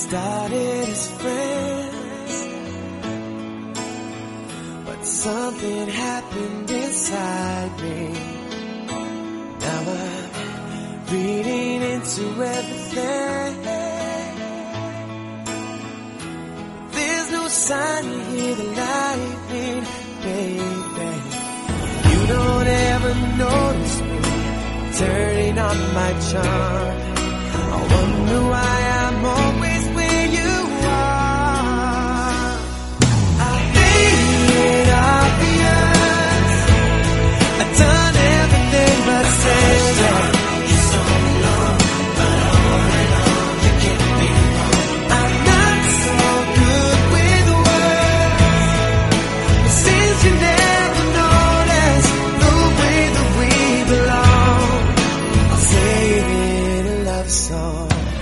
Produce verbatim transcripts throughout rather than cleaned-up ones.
started as friends, but something happened inside me. Now I'm reading into everything. There's no sign you hear the lightning, baby. You don't ever notice me turning on my charm. I wonder why I'm always where you are. I made it obvious. I've done everything but say that. You're so long, but all in all, you get me wrong. I'm not so good with words, but since you never noticed the way that we belong, I'll say it in a love song.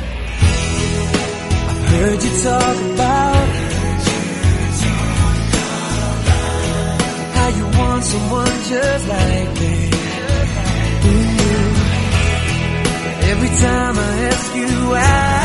Heard you talk about how you want someone just like me. Mm-hmm. Every time I ask you out,